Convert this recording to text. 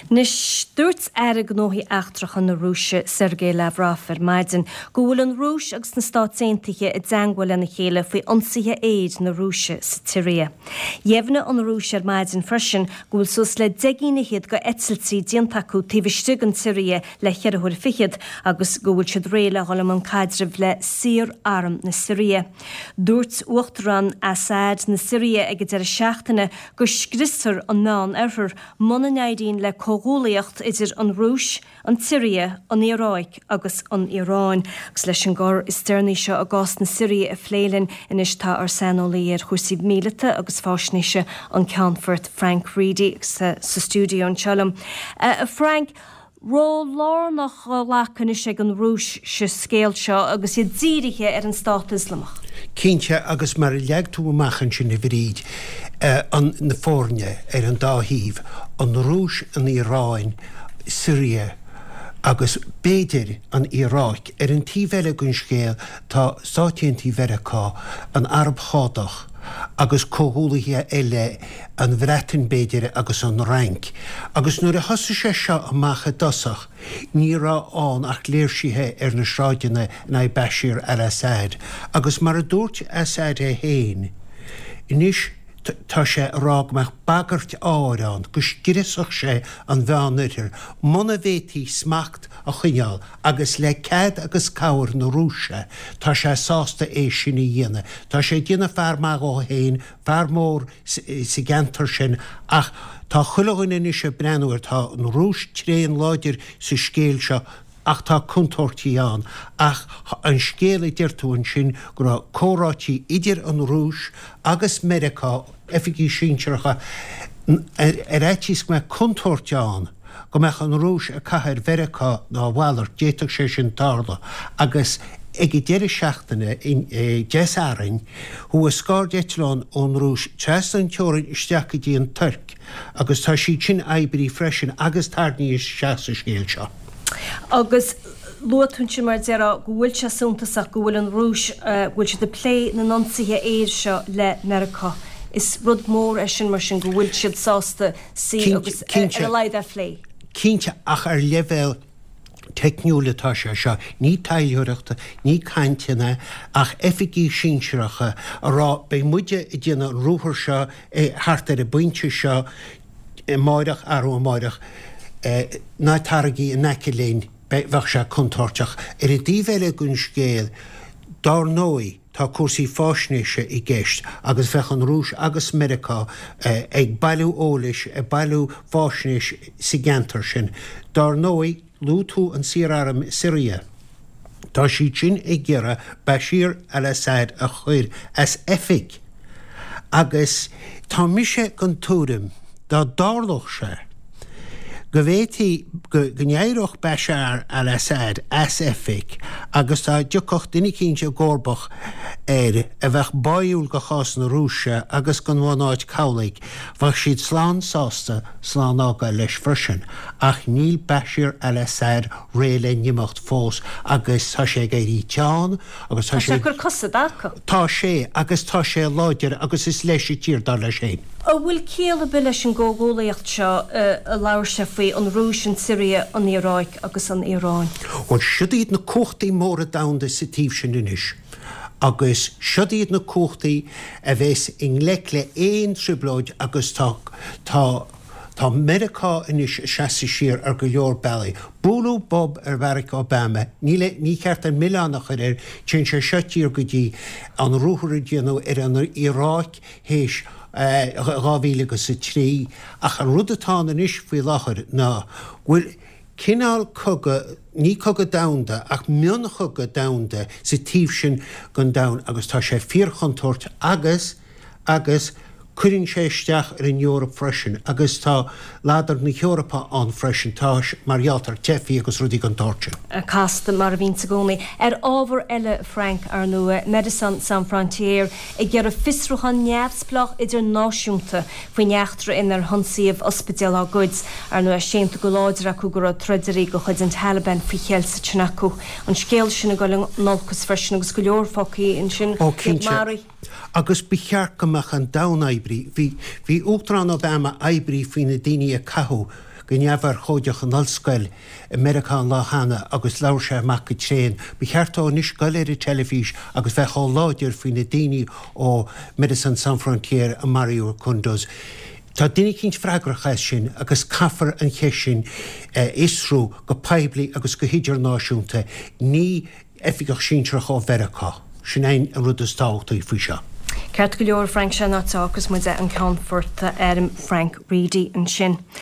Nis dúirt airg nóí achtrach an na Rúise Sergei Lavrov maidin go bhfuil an Rúis agus na Stát Aontaithe i dteanghfuil na chéile faoi ionsaithe éid na Rúise sa Tíria. Dhéimhne an Rúis maidin freisin go bhfuil sus le deigína hiad go etsiltí diontaú taobhiste an Tíria le chearthúir fichiad agus go bhfuil siad réile ghallam an caidribh le sír arm na Síria. Dúirt uachtarán Assad na Síria ag de seachtainna go scrissar an meán arthar mna neidín le cógúlaíocht idir an Rúis, an Tíria, an Iarráic agus an Iarán. Agus leis an gcór is steirní seo a gás na Síria a phléilinn inis tá ar sanolaí ar chusaí míleta agus fásníise an ceanfort Frank Reedy sa stúdio an Sealam. Frank, ró lár nach lácan is ag an Rúis se scéal seo agus iad díirithe ar an Stát Islamach. Cínte agus mar leag tú amachchan sin na bhríd an na fórne ar an dáhíh an Rúis an Iarráin, Síria agus béidir an Iarráic ar an tíhheile gunn scéal tá sáitiantí verachá an Arab chádach agus cóhúlaithe eile an bhreatain béidir agus an rank. Agus nuair a thosa sé seo amach a dosach, ní rá an ach léirsithe ar na sráideanna na Bashir al-Assad. Agus mar a dúirt Assad a héin, inis tá sé rágmach bagart árán, go scirisach sé an bheannidir, mna bhétí smacht a chuineáil, agus le cad agus cabhar na Rúise, tá sé sásta é sinna dhéine. Tá sé dhéine fearmach ó héin, fearmór sa gentar sin, ach tá chuileáin inis a brenúir tá an Rúis tréan láidir sa scéal seo, ach tá contortaí an, ach an scéala deirtúin sin gur córátí idir an Rúis agus America efigí sínseircha ar éitís me contorteán go meach an Rúis a caitheir Verica ná bhhailart déiteach sé sin tarla agus ag i deireadh seachtainna in deasarin hu a scáir deitleán ón Rúis teas an teorainn isteach go dtí an Turc agus tá sí sin eibrí freisin agus tarníos seasa scéal seo. Agus luatún sin mar deara go bhfuil se súntasach go bhfuil an Rúis bhfuil se de plé na nonsaithe éir seo le America. Is rud mór sin mar sin go bhfuil siad sásta sí agus ar leid a phlé. Cínte ach ar level techniúlatá seo, ní tailúireachta, ní cainteanna ach efigí sínseiracha a rá be muide i dtíana rúthar seo thart ar a buinte seo máireach arú máireach ná targaí a neciléin bheith se contorteach. Ar a díomhheile gunn scéal dar nói tá cuasaí fásnéise i gceist agus bheith an Rúis agus America ag bailú ólais a bailú fásnéis sa gentar sin. Dar nói lútú an síráram Síria. Tá sí sin ag ggéire Bashir al-Assad a chuir as efig agus tá mise gon túrim dá dárlach sé go bhhétí go nnéireach Bashar al-Assad as efig agus tá deoch duine cínte górbach a bheith baúil go chás na Rúise agus go bhhanáid cabhlaigh bheith siad slán sásta slán ága leis freisin ach níl Bashar al-Assad réile nimimecht fós agus tá sé géirí teán agus tá sé gur cosad acu. Tá sé agus tá sé láidir agus is leis tír dar le sé. A bhfuil céala bi leis an ggógólaíocht seo a leabhar sé faoi an Rúis an Síria an Iarráic agus an Iarán. Ón siad na cóchtaí móra damda sa tíobh sin inis. Agus siad na cóchtaí a bheits in lech le éon tribláid agus tá America inis seasa sír ar go leor bailí. Búlú Bob ar Barack Obama, ní ceart an milánach ar tin sé setíir go dtí an rúthar déanú ar an Iarráic héis gáhíle sa trí ach an rudatá inis faoi láthair ná bhfuil cinál coga ní coga damda ach mion coga damda sa tíobh sin gon dam agus tá sé fíorchantort agus cuirin sé isteach ar an Eorop freisin agus tá ládar na Eorpa an freisin tá marghealtar tefií agus rudí an torte. Casta mar a bhín sa gcónaí. Ar ábhar eile Frank ar nua Médecins Sans Frontières i gcearr fisrúchan neamhsplach idir náisiúnta faoi neachtra inar honsaíomh ospidéal á gcuid ar nua séanta go láidir acu gur troidirí go chuid an Taliban faoi chéal sa tnacu an scéal sinna go nolchas freisin agus go leor focaí in sin marí. Agus bicharcamach an dawn aibrí, hí Uachtarán Obama aibrí faoin na daoine a cathú go neamhar chóideach an nolscoil Americán láhanana agus leir sé amach go tréin, ba cheartá níos goléir telefís agus bheith á láidir faoine daoine ó Medicine Sans Frontières a Mario Condos. Tá duine cinint freigrachas sin agus caffar an chesin isrú go peibli agus go hiidir náisiúnta ní efigach sintrach ó Verachá. Sin ein an rud is táchtaí faoi seo. Ceart go leor Frank Sinatá agus muide an Conforta Frank Reedy an sin.